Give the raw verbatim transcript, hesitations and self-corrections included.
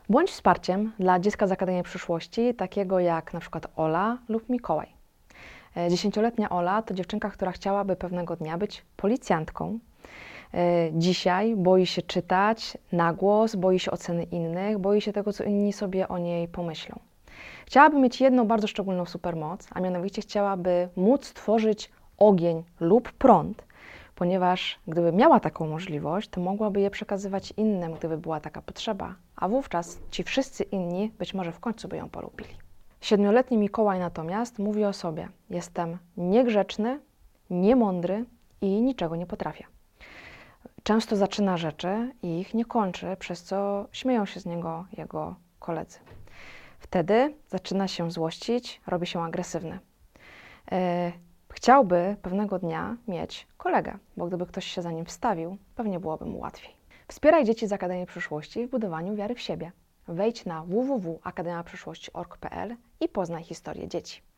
Bądź wsparciem dla dziecka z Akademii Przyszłości, takiego jak na przykład Ola lub Mikołaj. E, Dziesięcioletnia Ola to dziewczynka, która chciałaby pewnego dnia być policjantką. E, Dzisiaj boi się czytać na głos, boi się oceny innych, boi się tego, co inni sobie o niej pomyślą. Chciałaby mieć jedną bardzo szczególną supermoc, a mianowicie chciałaby móc tworzyć ogień lub prąd, ponieważ gdyby miała taką możliwość, to mogłaby je przekazywać innym, gdyby była taka potrzeba, a wówczas ci wszyscy inni być może w końcu by ją polubili. Siedmioletni Mikołaj natomiast mówi o sobie: jestem niegrzeczny, niemądry i niczego nie potrafię. Często zaczyna rzeczy i ich nie kończy, przez co śmieją się z niego jego koledzy. Wtedy zaczyna się złościć, robi się agresywny. E, Chciałby pewnego dnia mieć kolegę, bo gdyby ktoś się za nim wstawił, pewnie byłoby mu łatwiej. Wspieraj dzieci z Akademii Przyszłości w budowaniu wiary w siebie. Wejdź na w w w kropka akademia przyszłości kropka org kropka p l i poznaj historię dzieci.